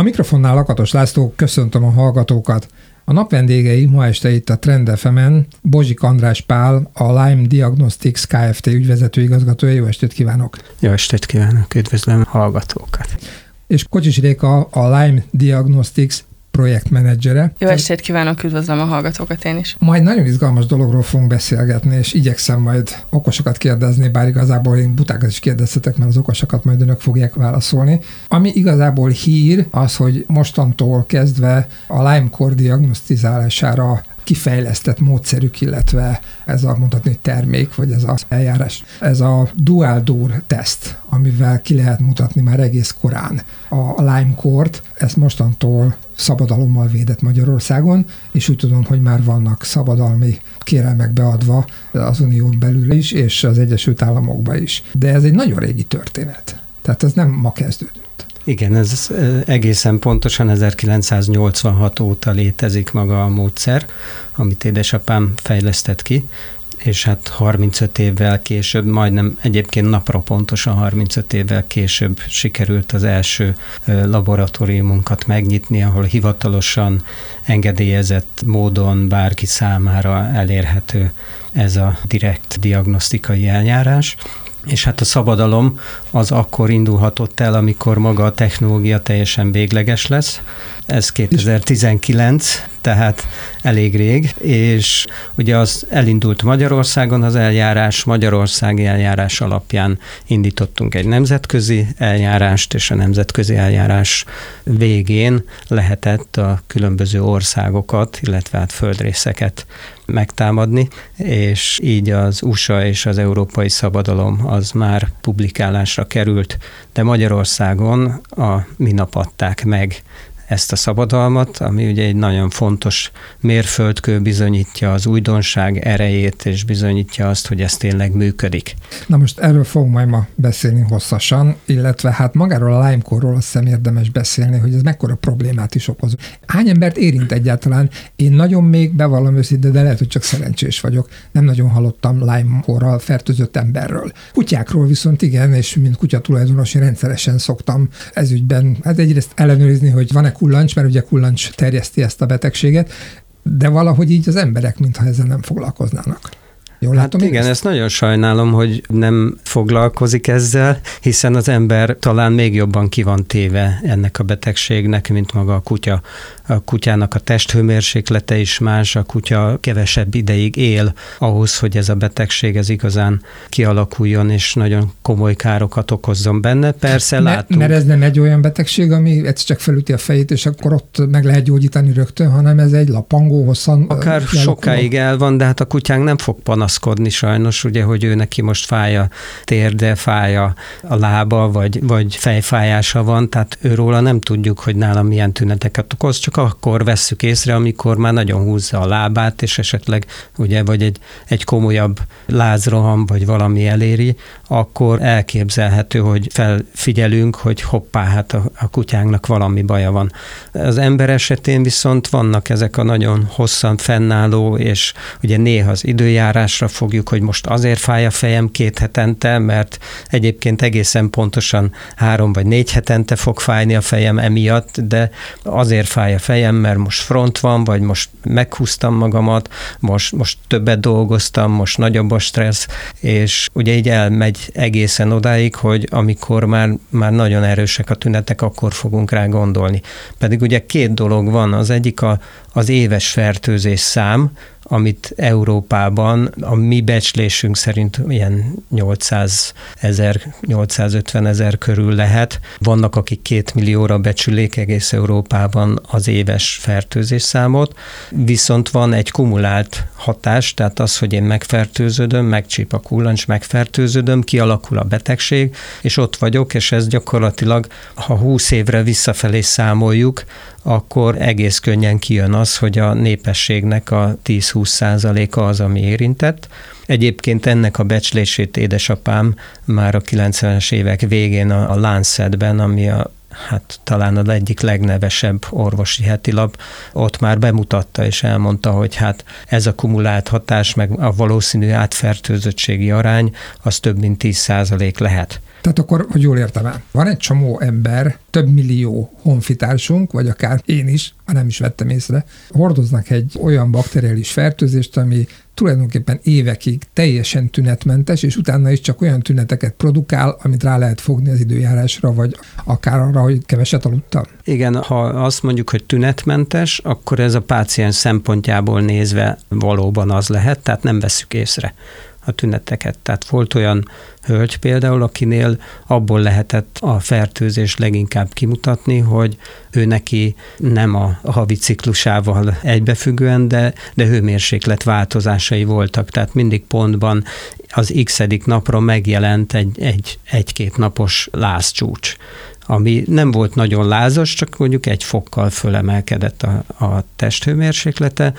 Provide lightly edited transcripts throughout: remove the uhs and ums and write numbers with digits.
mikrofonnál Lakatos László, köszöntöm a hallgatókat. A nap vendégei ma este itt a Trend FM-en Bozsik András Pál, a Lyme Diagnostics Kft. Ügyvezető igazgatója. Jó estét kívánok! Jó estét kívánok, üdvözlöm a hallgatókat! És Kocsis Réka, a Lyme Diagnostics projektmenedzsere. Jó estét kívánok, üdvözlöm a hallgatókat én is. Majd nagyon izgalmas dologról fogunk beszélgetni, és igyekszem majd okosokat kérdezni, bár igazából én butákat is kérdeztetek, mert az okosokat majd önök fogják válaszolni. Ami igazából hír, az, hogy mostantól kezdve a Lyme-kór diagnosztizálására kifejlesztett módszerük, illetve ez a mondhatni termék, vagy ez az eljárás, ez a dual door teszt, amivel ki lehet mutatni már egész korán a Lyme-kórt, ezt mostantól szabadalommal védett Magyarországon, és úgy tudom, hogy már vannak szabadalmi kérelmek beadva az Unión belül is, és az Egyesült Államokban is. De ez egy nagyon régi történet. Tehát ez nem ma kezdődött. Igen, ez egészen pontosan 1986 óta létezik maga a módszer, amit édesapám fejlesztett ki, és hát 35 évvel később, majdnem egyébként napra pontosan 35 évvel később sikerült az első laboratóriumunkat megnyitni, ahol hivatalosan engedélyezett módon bárki számára elérhető ez a direkt diagnosztikai eljárás. És hát a szabadalom az akkor indulhatott el, amikor maga a technológia teljesen végleges lesz. Ez 2019, tehát elég rég, és ugye az elindult Magyarországon az eljárás, magyarországi eljárás alapján indítottunk egy nemzetközi eljárást, és a nemzetközi eljárás végén lehetett a különböző országokat, illetve hát földrészeket megtámadni, és így az USA és az európai szabadalom az már publikálásra került, de Magyarországon a minap adták meg ezt a szabadalmat, ami ugye egy nagyon fontos mérföldkő, bizonyítja az újdonság erejét, és bizonyítja azt, hogy ez tényleg működik. Na most erről fogunk majd ma beszélni hosszasan, illetve hát magáról a Lyme-kórról azt hiszem érdemes beszélni, hogy ez mekkora problémát is okoz. Hány embert érint egyáltalán? Én nagyon még bevallom őszintén, de lehet, hogy csak szerencsés vagyok. Nem nagyon hallottam Lyme-kórral fertőzött emberről. Kutyákról viszont igen, és mint kutyatulajdonos én rendszeresen szoktam ezügyben, hát egyrészt ellenőrizni, hogy van-e kullancs, mert ugye kullancs terjeszti ezt a betegséget, de valahogy így az emberek, mintha ezzel nem foglalkoznának. Jól látom, hát igen, ezt nagyon sajnálom, hogy nem foglalkozik ezzel, hiszen az ember talán még jobban ki van téve ennek a betegségnek, mint maga a kutya. A kutyának a testhőmérséklete is más, a kutya kevesebb ideig él ahhoz, hogy ez a betegség ez igazán kialakuljon, és nagyon komoly károkat okozzon benne. Persze látunk. Mert ez nem egy olyan betegség, ami egyszer csak felüti a fejét, és akkor ott meg lehet gyógyítani rögtön, hanem ez egy lapangó, hosszan. Akár sokáig el van, de hát a kutyánk nem fog panaszkodni sajnos, ugye, hogy ő neki most fáj a térde, fáj a lába, vagy fejfájása van, tehát őróla nem tudjuk, hogy nála milyen tüneteket okoz, csak akkor vesszük észre, amikor már nagyon húzza a lábát, és esetleg ugye, vagy egy komolyabb lázroham, vagy valami eléri, akkor elképzelhető, hogy felfigyelünk, hogy hoppá, hát a kutyánknak valami baja van. Az ember esetén viszont vannak ezek a nagyon hosszan fennálló, és ugye néha az időjárásra fogjuk, hogy most azért fáj a fejem 2 hetente, mert egyébként egészen pontosan 3 vagy 4 hetente fog fájni a fejem emiatt, de azért fáj a fejem, mert most front van, vagy most meghúztam magamat, most többet dolgoztam, most nagyobb a stressz, és ugye így elmegy egészen odáig, hogy amikor már nagyon erősek a tünetek, akkor fogunk rá gondolni. Pedig ugye 2 dolog van, az egyik az éves fertőzés szám, amit Európában a mi becslésünk szerint ilyen 800 000, 850 000 körül lehet. Vannak, akik 2 millióra becsülik egész Európában az éves fertőzés számot, viszont van egy kumulált hatás, tehát az, hogy én megfertőződöm, megcsíp a kullancs, megfertőződöm, kialakul a betegség, és ott vagyok, és ez gyakorlatilag, ha 20 évre visszafelé számoljuk, akkor egész könnyen kijön az, hogy a népességnek a 10-20%-a az, ami érintett. Egyébként ennek a becslését édesapám már a 90-es évek végén a Lancetben, ami talán az egyik legnevesebb orvosi hetilap, ott már bemutatta és elmondta, hogy hát ez a kumulált hatás, meg a valószínű átfertőzöttségi arány, az több mint 10% lehet. Tehát akkor, hogy jól értem el, van egy csomó ember, több millió honfitársunk, vagy akár én is, ha nem is vettem észre, hordoznak egy olyan bakteriális fertőzést, ami tulajdonképpen évekig teljesen tünetmentes, és utána is csak olyan tüneteket produkál, amit rá lehet fogni az időjárásra, vagy akár arra, hogy keveset aludtam. Igen, ha azt mondjuk, hogy tünetmentes, akkor ez a páciens szempontjából nézve valóban az lehet, tehát nem vesszük észre a tüneteket. Tehát volt olyan hölgy például, akinél abból lehetett a fertőzés leginkább kimutatni, hogy ő neki nem a havi ciklusával egybefüggően, de hőmérséklet változásai voltak. Tehát mindig pontban az x-edik napra megjelent egy-két napos lázcsúcs, ami nem volt nagyon lázas, csak mondjuk 1 fokkal fölemelkedett a testhőmérséklete,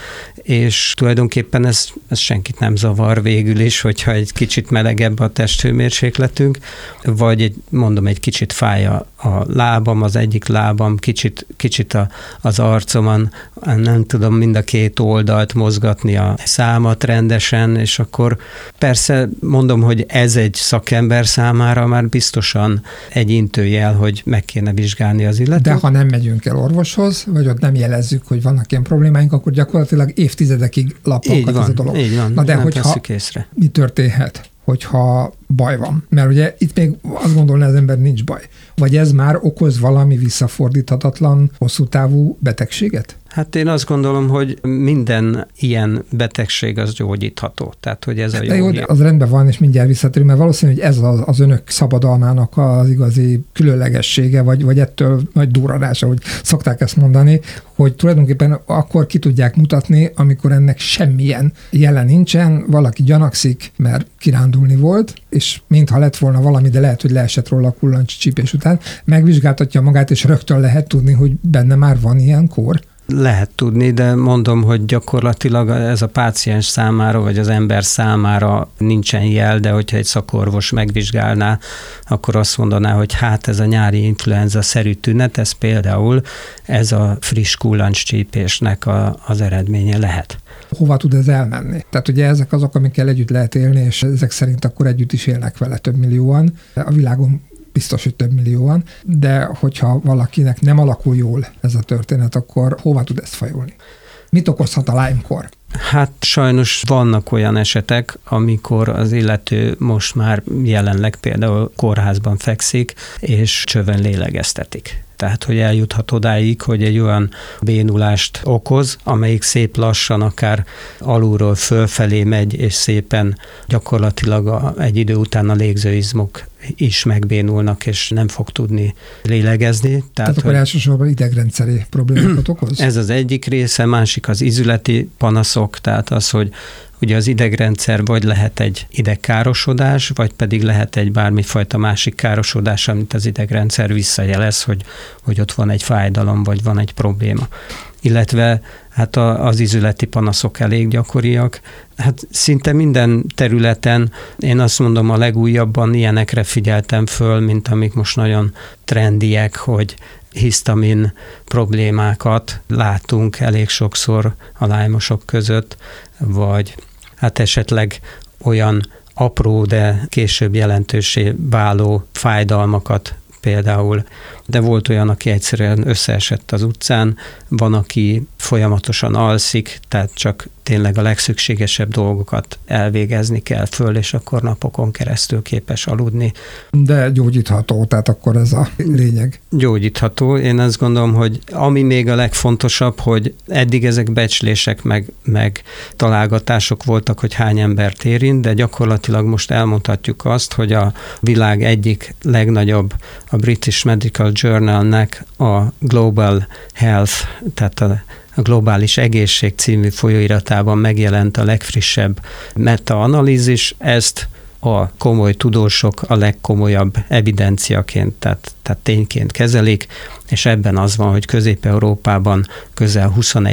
és tulajdonképpen ez senkit nem zavar végül is, hogyha egy kicsit melegebb a testhőmérsékletünk, vagy egy kicsit fáj a lábam, az egyik lábam, kicsit az arcomon, nem tudom mind a 2 oldalt mozgatni a számat rendesen, és akkor persze mondom, hogy ez egy szakember számára már biztosan egy intőjel, hogy meg kéne vizsgálni az illetőt. De ha nem megyünk el orvoshoz, vagy ott nem jelezzük, hogy vannak ilyen problémáink, akkor gyakorlatilag évtizedekig lapolgat ez a dolog. Így van, na de nem hogyha tesszük észre. Mi történhet, hogyha baj van? Mert ugye itt még azt gondolná az ember, nincs baj. Vagy ez már okoz valami visszafordíthatatlan, hosszú távú betegséget? Hát én azt gondolom, hogy minden ilyen betegség az gyógyítható. Tehát, hogy ez a jó hír. Az rendben van, és mindjárt visszatérünk, mert valószínű, hogy ez az önök szabadalmának az igazi különlegessége, vagy ettől nagy durradása, hogy szokták ezt mondani, hogy tulajdonképpen akkor ki tudják mutatni, amikor ennek semmilyen jele nincsen, valaki gyanakszik, mert kirándulni volt, és mintha lett volna valami, de lehet, hogy leesett róla a kullancscsípés után, megvizsgáltatja magát, és rögtön lehet tudni, hogy benne már van ilyen kór. Lehet tudni, de mondom, hogy gyakorlatilag ez a páciens számára, vagy az ember számára nincsen jel, de hogyha egy szakorvos megvizsgálná, akkor azt mondaná, hogy hát ez a nyári influenza-szerű tünet, ez például ez a friss kullancscsípésnek az eredménye lehet. Hova tud ez elmenni? Tehát ugye ezek azok, amikkel együtt lehet élni, és ezek szerint akkor együtt is élnek vele több millióan. A világon biztos, hogy több millióan, de hogyha valakinek nem alakul jól ez a történet, akkor hova tud ezt fajulni? Mit okozhat a Lyme-kór? Hát sajnos vannak olyan esetek, amikor az illető most már jelenleg például kórházban fekszik, és csövön lélegeztetik. Tehát, hogy eljuthat odáig, hogy egy olyan bénulást okoz, amelyik szép lassan akár alulról fölfelé megy, és szépen gyakorlatilag egy idő után a légzőizmok is megbénulnak, és nem fog tudni lélegezni. Tehát akkor elsősorban idegrendszeri problémákat okoz? Ez az egyik része, másik az ízületi panaszok, tehát az, hogy ugye az idegrendszer vagy lehet egy idegkárosodás, vagy pedig lehet egy bármifajta másik károsodás, amit az idegrendszer visszajelez, hogy ott van egy fájdalom, vagy van egy probléma. Illetve hát az ízületi panaszok elég gyakoriak. Hát szinte minden területen, én azt mondom, a legújabban ilyenekre figyeltem föl, mint amik most nagyon trendiek, hogy hisztamin problémákat látunk elég sokszor a Lyme-osok között, vagy hát esetleg olyan apró, de később jelentőssé váló fájdalmakat például. De volt olyan, aki egyszerűen összeesett az utcán, van, aki folyamatosan alszik, tehát csak tényleg a legszükségesebb dolgokat elvégezni kell föl, és akkor napokon keresztül képes aludni. De gyógyítható, tehát akkor ez a lényeg. Gyógyítható. Én azt gondolom, hogy ami még a legfontosabb, hogy eddig ezek becslések meg találgatások voltak, hogy hány embert érint, de gyakorlatilag most elmondhatjuk azt, hogy a világ egyik legnagyobb, a British Medical Journalnek a Global Health, tehát a Globális Egészség című folyóiratában megjelent a legfrissebb meta-analízis. Ezt a komoly tudósok a legkomolyabb evidenciaként, tehát tényként kezelik, és ebben az van, hogy Közép-Európában közel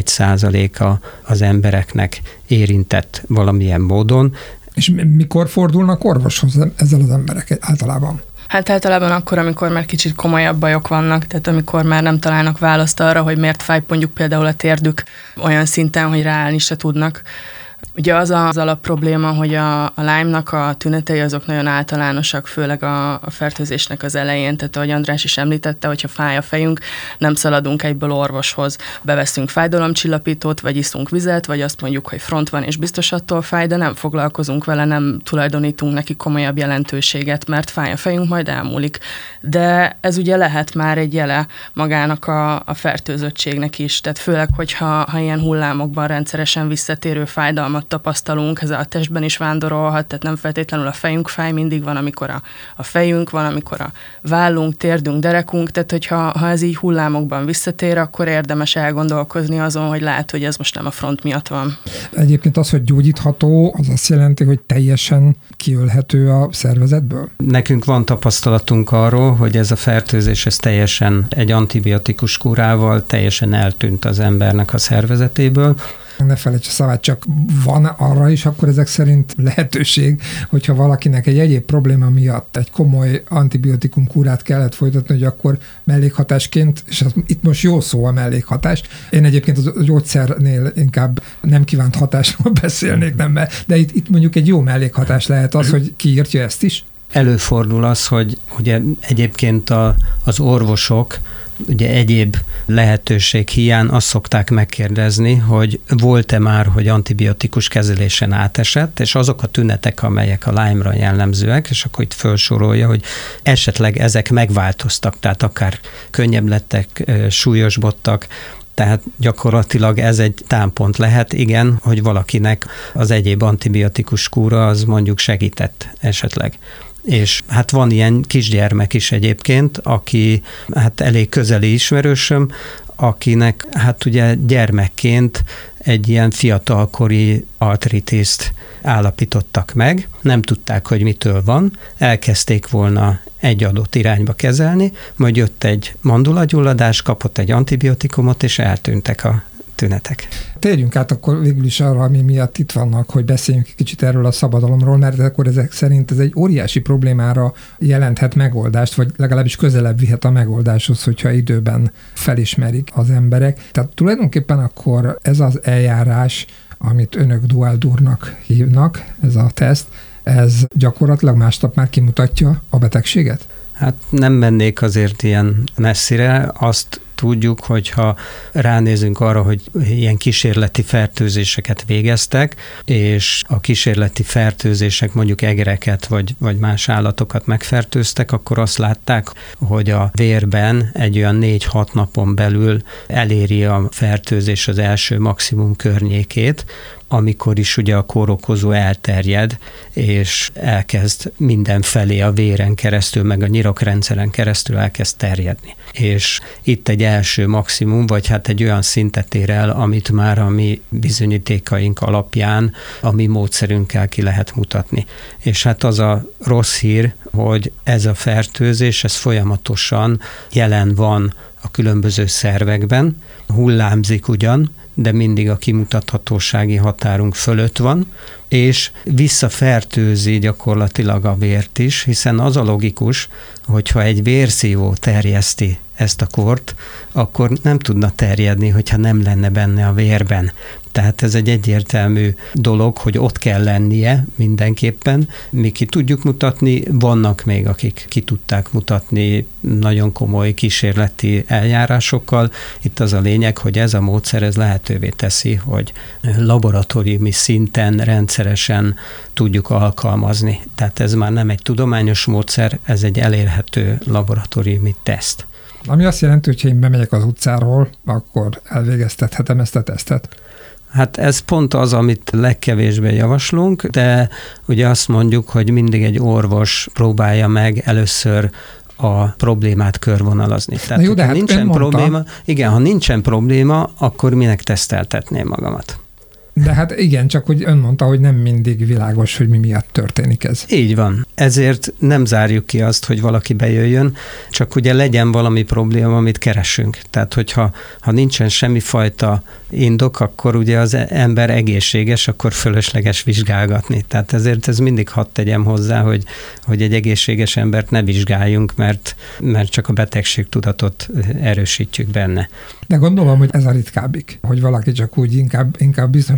21%-a az embereknek érintett valamilyen módon. És mikor fordulnak orvoshoz ezzel az emberek általában? Hát általában akkor, amikor már kicsit komolyabb bajok vannak, tehát amikor már nem találnak választ arra, hogy miért fáj mondjuk például a térdük olyan szinten, hogy ráállni se tudnak. Ugye az alapprobléma, hogy a Lyme-nak a tünetei azok nagyon általánosak, főleg a fertőzésnek az elején, tehát ahogy András is említette, hogyha fáj a fejünk, nem szaladunk egyből orvoshoz, beveszünk fájdalomcsillapítót, vagy iszunk vizet, vagy azt mondjuk, hogy front van és biztos attól fáj, de nem foglalkozunk vele, nem tulajdonítunk neki komolyabb jelentőséget, mert fáj a fejünk, majd elmúlik. De ez ugye lehet már egy jele magának a fertőzöttségnek is, tehát főleg, hogyha ilyen hullámokban rendszeresen visszatérő fájdalmat tapasztalunk, ez a testben is vándorolhat, tehát nem feltétlenül a fejünk fáj, mindig van, amikor a fejünk, van, amikor a vállunk, térdünk, derekunk, tehát hogyha ez így hullámokban visszatér, akkor érdemes elgondolkozni azon, hogy lehet, hogy ez most nem a front miatt van. Egyébként az, hogy gyógyítható, az azt jelenti, hogy teljesen kiölhető a szervezetből? Nekünk van tapasztalatunk arról, hogy ez a fertőzés ez teljesen egy antibiotikus kúrával teljesen eltűnt az embernek a szervezetéből. Ne felejts a szavát, csak van arra is akkor ezek szerint lehetőség, hogyha valakinek egy egyéb probléma miatt egy komoly antibiotikum kúrát kellett folytatni, hogy akkor mellékhatásként, és itt most jó szó a mellékhatás. Én egyébként a gyógyszernél inkább nem kívánt hatásról beszélnék, nem, de itt mondjuk egy jó mellékhatás lehet az, hogy kiírtja ezt is. Előfordul az, hogy ugye egyébként az orvosok ugye egyéb lehetőség hiány azt szokták megkérdezni, hogy volt-e már, hogy antibiotikus kezelésen átesett, és azok a tünetek, amelyek a Lyme-ra jellemzőek, és akkor itt felsorolja, hogy esetleg ezek megváltoztak, tehát akár könnyebb lettek, súlyosbodtak, tehát gyakorlatilag ez egy támpont lehet, igen, hogy valakinek az egyéb antibiotikus kúra az mondjuk segített esetleg. És hát van ilyen kisgyermek is egyébként, aki hát elég közeli ismerősöm, akinek hát ugye gyermekként egy ilyen fiatalkori artritiszt állapítottak meg, nem tudták, hogy mitől van, elkezdték volna egy adott irányba kezelni, majd jött egy mandulagyulladás, kapott egy antibiotikumot, és eltűntek a tünetek. Térjünk át akkor végül is arra, ami miatt itt vannak, hogy beszéljünk egy kicsit erről a szabadalomról, mert akkor ezek szerint ez egy óriási problémára jelenthet megoldást, vagy legalábbis közelebb vihet a megoldáshoz, hogyha időben felismerik az emberek. Tehát tulajdonképpen akkor ez az eljárás, amit önök Dual-Dur-nak hívnak, ez a teszt, ez gyakorlatilag másnap már kimutatja a betegséget? Hát nem mennék azért ilyen messzire, azt tudjuk, hogyha ránézünk arra, hogy ilyen kísérleti fertőzéseket végeztek, és a kísérleti fertőzések mondjuk egereket vagy más állatokat megfertőztek, akkor azt látták, hogy a vérben egy olyan 4-6 napon belül eléri a fertőzés az első maximum környékét, amikor is ugye a kórokozó elterjed, és elkezd mindenfelé a véren keresztül, meg a nyirokrendszeren keresztül elkezd terjedni. És itt egy első maximum, vagy hát egy olyan szintet ér el, amit már a mi bizonyítékaink alapján, a mi módszerünkkel ki lehet mutatni. És hát az a rossz hír, hogy ez a fertőzés, ez folyamatosan jelen van a különböző szervekben, hullámzik ugyan, de mindig a kimutathatósági határunk fölött van, és visszafertőzi gyakorlatilag a vért is, hiszen az a logikus, hogyha egy vérszívó terjeszti ezt a kort, akkor nem tudna terjedni, hogyha nem lenne benne a vérben. Tehát ez egy egyértelmű dolog, hogy ott kell lennie mindenképpen. Mi ki tudjuk mutatni, vannak még, akik ki tudták mutatni nagyon komoly kísérleti eljárásokkal. Itt az a lényeg, hogy ez a módszer ez lehetővé teszi, hogy laboratóriumi szinten rendszeresen tudjuk alkalmazni. Tehát ez már nem egy tudományos módszer, ez egy elérhető laboratóriumi teszt. Ami azt jelenti, hogy ha én bemegyek az utcáról, akkor elvégeztethetem ezt a tesztet? Hát ez pont az, amit legkevésbé javaslunk, de ugye azt mondjuk, hogy mindig egy orvos próbálja meg először a problémát körvonalazni. Tehát, jó, de hát nincsen probléma, igen, ha nincsen probléma, akkor minek teszteltetném magamat? De hát igen, csak hogy ön mondta, hogy nem mindig világos, hogy mi miatt történik ez. Így van. Ezért nem zárjuk ki azt, hogy valaki bejöjjön, csak ugye legyen valami probléma, amit keresünk. Tehát, hogyha nincsen semmifajta indok, akkor ugye az ember egészséges, akkor fölösleges vizsgálgatni. Tehát ezért ez mindig hadd tegyem hozzá, hogy egy egészséges embert ne vizsgáljunk, mert csak a betegségtudatot erősítjük benne. De gondolom, hogy ez a ritkábbik, hogy valaki csak úgy inkább biztonság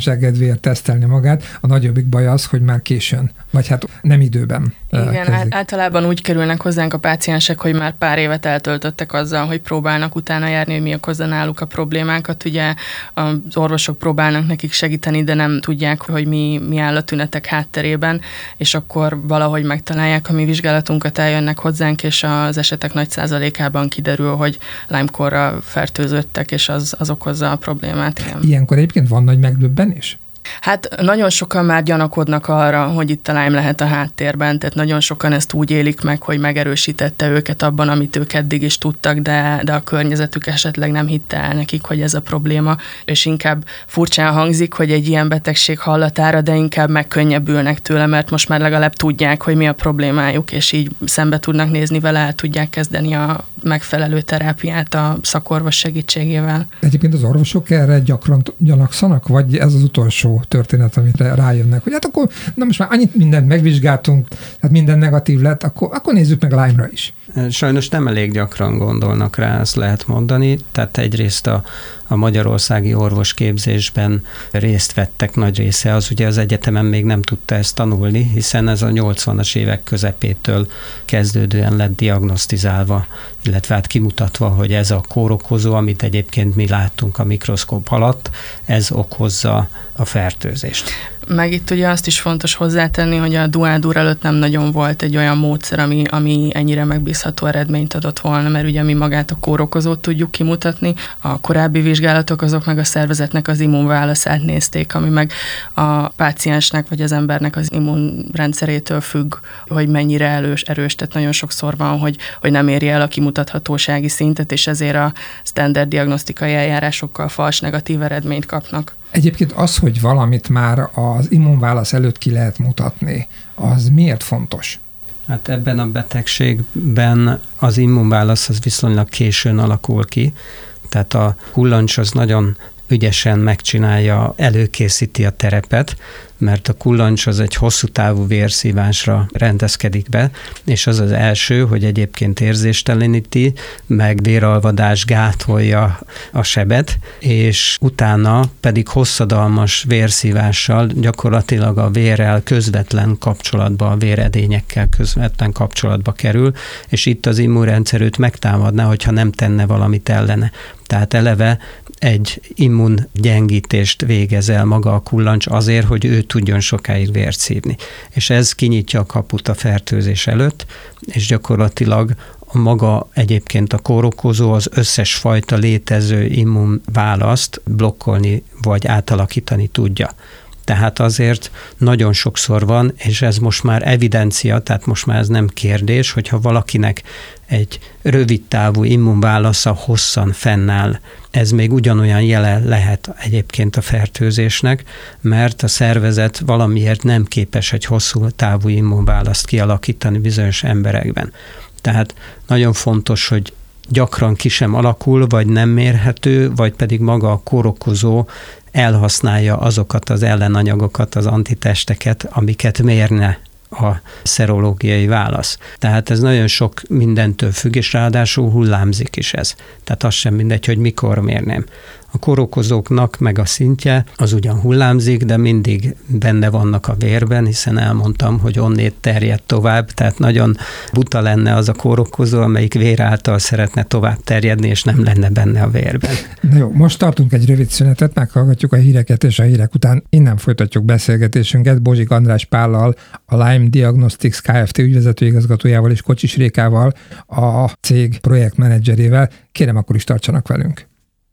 biztonság kedvéért tesztelni magát. A nagyobbik baj az, hogy már későn, vagy hát nem időben. Igen, általában úgy kerülnek hozzánk a páciensek, hogy már pár évet eltöltöttek azzal, hogy próbálnak utána járni, hogy mi okozza náluk a problémákat. Ugye az orvosok próbálnak nekik segíteni, de nem tudják, hogy mi áll a tünetek hátterében, és akkor valahogy megtalálják a mi vizsgálatunkat, eljönnek hozzánk, és az esetek nagy százalékában kiderül, hogy Lyme-korral fertőzöttek, és az okozza a problémát. Igen. Ilyenkor egyébként van nagy megdöbbenés? Hát nagyon sokan már gyanakodnak arra, hogy itt a Lyme lehet a háttérben, tehát nagyon sokan ezt úgy élik meg, hogy megerősítette őket abban, amit ők eddig is tudtak, de a környezetük esetleg nem hitte el nekik, hogy ez a probléma, és inkább furcsán hangzik, hogy egy ilyen betegség hallatára, de inkább megkönnyebbülnek tőle, mert most már legalább tudják, hogy mi a problémájuk, és így szembe tudnak nézni vele, el tudják kezdeni a megfelelő terápiát a szakorvos segítségével. Egyébként az orvosok erre gyakran gyanakszanak, vagy ez az utolsó történet, amire rájönnek, hogy hát akkor, na most már annyit mindent megvizsgáltunk, tehát minden negatív lett, akkor nézzük meg Lyme-ra is. Sajnos nem elég gyakran gondolnak rá, ezt lehet mondani, tehát egyrészt a magyarországi orvosképzésben részt vettek nagy része, az ugye az egyetemen még nem tudta ezt tanulni, hiszen ez a 80-as évek közepétől kezdődően lett diagnosztizálva, illetve hát kimutatva, hogy ez a kórokozó, amit egyébként mi láttunk a mikroszkóp alatt, ez okozza a fertőzést. Meg itt ugye azt is fontos hozzátenni, hogy a Duadur előtt nem nagyon volt egy olyan módszer, ami ennyire megbízható eredményt adott volna, mert ugye mi magát a kórokozót tudjuk kimutatni, a korábbi vizsgálatok azok meg a szervezetnek az immunválaszát nézték, ami meg a páciensnek vagy az embernek az immunrendszerétől függ, hogy mennyire erős, tehát nagyon sokszor van, hogy nem éri el a kimutathatósági szintet, és ezért a standard diagnosztikai eljárásokkal fals negatív eredményt kapnak. Egyébként az, hogy valamit már az immunválasz előtt ki lehet mutatni, az miért fontos? Hát ebben a betegségben az immunválasz az viszonylag későn alakul ki, tehát a kullancs az nagyon ügyesen megcsinálja, előkészíti a terepet, mert a kullancs az egy hosszú távú vérszívásra rendezkedik be, és az az első, hogy egyébként érzésteleníti, meg véralvadás gátolja a sebet, és utána pedig hosszadalmas vérszívással gyakorlatilag a vérrel közvetlen kapcsolatba, a véredényekkel közvetlen kapcsolatba kerül, és itt az immunrendszer őt megtámadná, hogyha nem tenne valamit ellene. Tehát eleve egy immungyengítést végez el maga a kullancs azért, hogy ő tudjon sokáig vért szívni. És ez kinyitja a kaput a fertőzés előtt, és gyakorlatilag maga egyébként a kórokozó az összes fajta létező immunválaszt blokkolni vagy átalakítani tudja. Tehát azért nagyon sokszor van, és ez most már evidencia, tehát most már ez nem kérdés, hogyha valakinek egy rövidtávú immunválasza hosszan fennáll, ez még ugyanolyan jele lehet egyébként a fertőzésnek, mert a szervezet valamiért nem képes egy hosszú távú immunválaszt kialakítani bizonyos emberekben. Tehát nagyon fontos, hogy gyakran ki sem alakul, vagy nem mérhető, vagy pedig maga a kórokozó elhasználja azokat az ellenanyagokat, az antitesteket, amiket mérne a szerológiai válasz. Tehát ez nagyon sok mindentől függ, és ráadásul hullámzik is ez. Tehát az sem mindegy, hogy mikor mérném. A kórokozóknak meg a szintje az ugyan hullámzik, de mindig benne vannak a vérben, hiszen elmondtam, hogy onnét terjed tovább, tehát nagyon buta lenne az a kórokozó, amelyik vér által szeretne tovább terjedni, és nem lenne benne a vérben. Na jó, most tartunk egy rövid szünetet, meghallgatjuk a híreket, és a hírek után innen folytatjuk beszélgetésünket Bozsik András Pállal, a Lyme Diagnostics Kft. Ügyvezető igazgatójával és Kocsis Rékával, a cég projektmenedzserével. Kérem, akkor is tartsanak velünk.